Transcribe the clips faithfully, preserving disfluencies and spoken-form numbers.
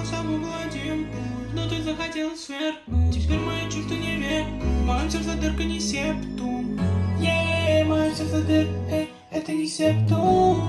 нас с тобой был один путь, но ты захотела свернуть. Теперь мои чувства не верят, в моем сердце дырка не септум. Yeah, мое сердце дырка, эй, это не септум.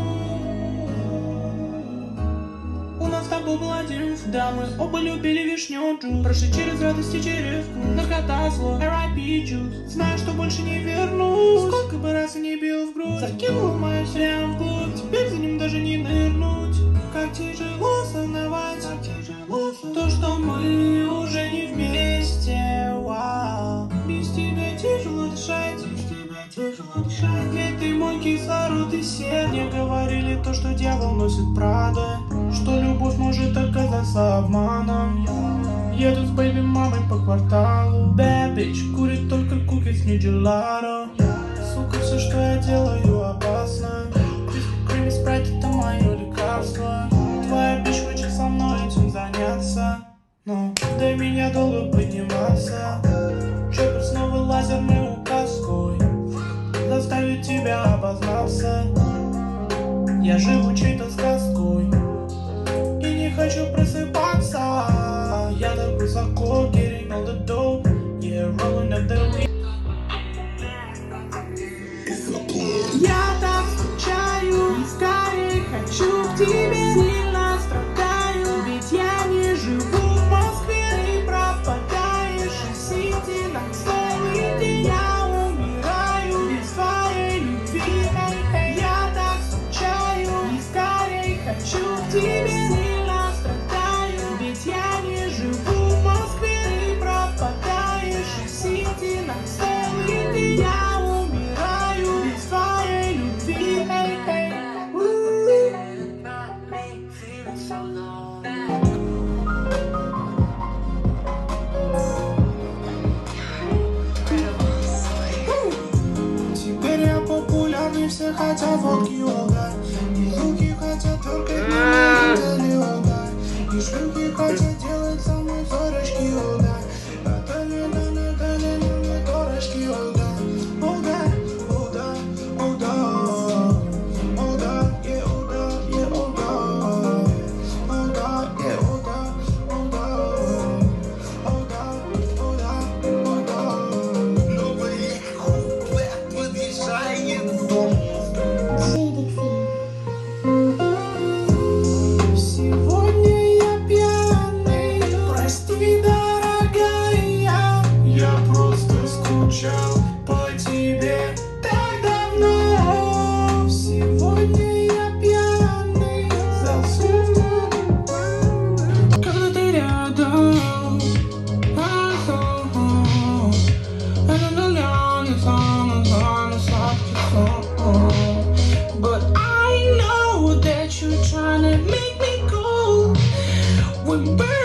У нас с тобой был один путь, да, мы оба любили вишню джус. Прошли через радость и через грусть, наркота зло, эр ай пи juice. Знаю, что больше не вернусь, сколько бы раз и не бил в грудь. Закинул мое прям вглубь, теперь за ним даже не нырнуть. Как тяжело осознавать, как тяжело то, что мы уже не вместе. Вау. Без тебя тяжело дышать, без тебя тяжело дышать. Ведь ты мой кислород и сердце. Мне говорили то, что дьявол носит Прада, что любовь может оказаться обманом. Еду с бэйби мамой по кварталу. Bad bitch курит только кукис, не джелато. Сука, все, что я делаю, опасно. Крем и спрайт, это мое лекарство. Твоя бичь хочет со мной этим заняться, но до меня долго подниматься. Чоппер снова лазерной указкой заставит тебя обознаться. Я живу чьей-то сказкой и не хочу просыпаться. Я так высоко, getting all the dope, yeah, rolling up the weed. Я так скучаю, скорее хочу к тебе, сильно страдаю. Ведь я не живу в Москве, ты пропадаешь из Сити на целый день. Я умираю без твоей любви, я так скучаю, скорее хочу к тебе, сильно страдаю. Ведь я не живу в Москве, ты пропадаешь из Сити на целый день. Я умираю без твоей любви. Теперь я популярный, все хотят фотки угадать. И руки хотят торкать на модели угадать. И шлюхи хотят делать со мной зорочки угадать. Наталья, Наталья, Наталья, дорожки угадать. Oh да, oh да, oh да, oh да, yeah, oh да, yeah, oh да, oh да, yeah, oh да, oh да, oh да, oh да, oh да. Новый куплет подъезжает в дом. Сегодня я пьяный, прости, дорогая. Я просто скучал по тебе так давно. Сегодня я пьяный, засну, когда ты рядом. But I know that you're trying to make me cool. When